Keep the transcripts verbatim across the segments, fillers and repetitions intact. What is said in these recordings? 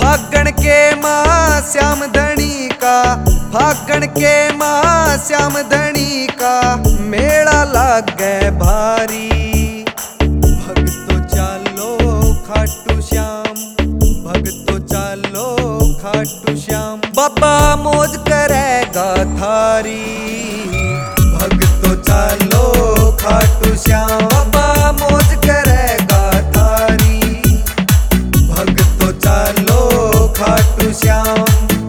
फागण के माँ श्याम धनी का, फागण के माँ श्याम धनी का मेला लागे भारी। भगतो चालो खाटू श्याम, भगतो चालो खाटू श्याम, बाबा मौज करेगा थारी। भगतो चालो खाटू श्याम, बाबा मौज करेगा थारी। भगतो चालो खाटू श्याम।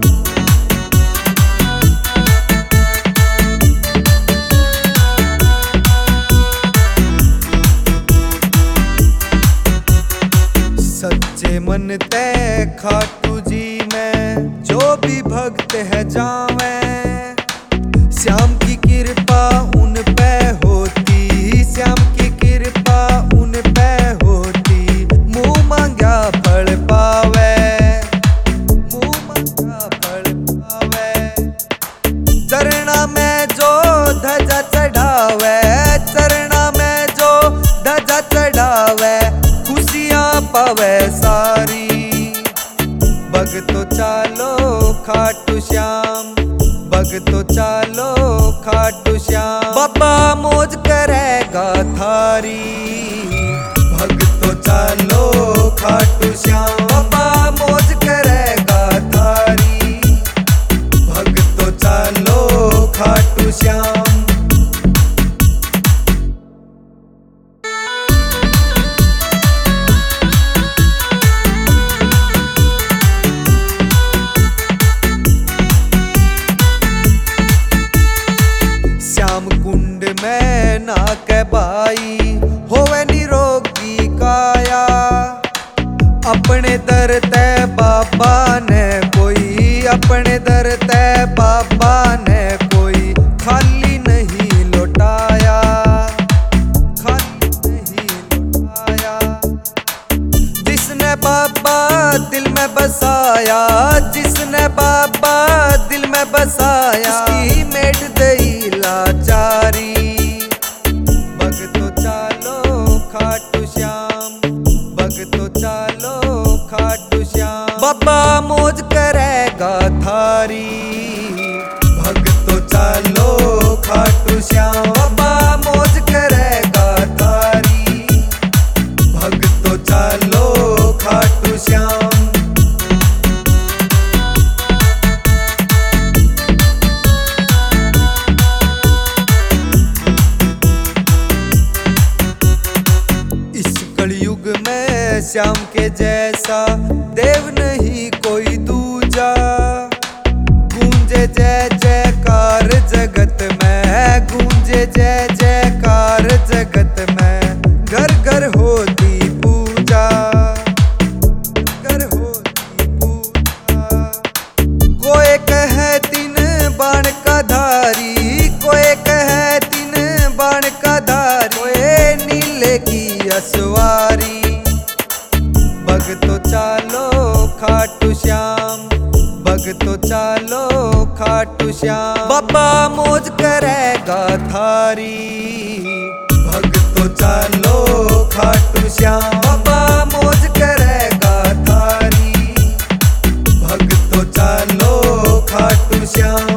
सच्चे मन ते खाटू जी में जो भी भक्त है जावे, श्याम की कृपा उन पे होती, श्याम की कृपा उन पे होती। मुंह मांगा फल पावे, मुंह मांगा फल पावे। चरणा में जो ध्वजा चढ़ावे, चरणा में जो ध्वजा चढ़ावे, खुशियां पावे सारी। भगतो चालो खाटू श्याम, भगतो चालो खाटू श्याम, बाबा मौज करेगा थारी। भगतो चालो खाटू श्याम, बाबा मौज करेगा थारी। भगतो चालो खाटू श्याम। श्याम कुंड में नाक बाई होवे निरोगी काया। अपने दर ते बाबा ने कोई, अपने दर ते बाबा ने कोई खाली नहीं लौटाया, खाली नहीं लौटाया। जिसने बाबा दिल में बसाया, जिसने बाबा दिल में बसाया, उसकी मेट दई लाचारी। भगतो चालो खाटू श्याम, भगतो चालो खाटू श्याम, बाबा मौज करेगा थारी। भगतो चालो खाटू श्याम, बाबा मौज करेगा थारी। भगतो चालो खाटू श्याम। कलयुग में श्याम के जैसा देव नहीं कोई दूजा। गूंजे जय जयकार जगत में, गूंजे जय जयकार जगत में। घर घर होती पूजा, घर होती पूजा। कोई कहे तीन बाण का धारी, कोई कहे तीन बाण का धारी, कोई नीले की असवारी। भगतो चालो खाटू श्याम, भगतो चालो खाटू श्याम, बाबा मौज करेगा थारी। भगतो चालो खाटू श्याम, बाबा मौज करेगा थारी। भगतो चालो खाटू श्याम।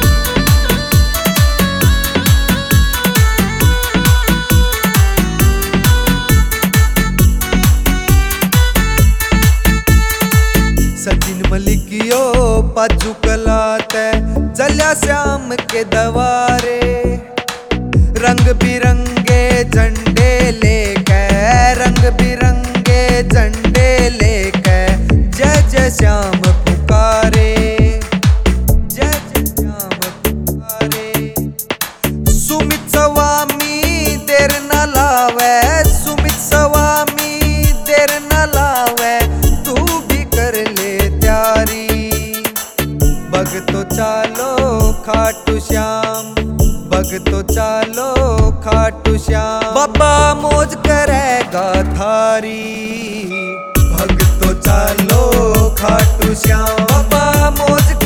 सचिन मलिकियो पाजू कलाते चल्या श्याम के दवारे। रंग बिरंगे झंडे लेके, रंग बिरंगे झंडे लेके, जय जय श्याम पुकारे, जय जय श्याम पुकारे। सुमित स्वामी देर न लावे, सुमित स्वामी देर न लावे, तू भी कर ले त्यारी। भगतो चालो खाटू श्याम, भगतो चालो खाटू श्याम, बाबा मौज करेगा थारी। भगतो चालो खाटू श्याम, बाबा मौज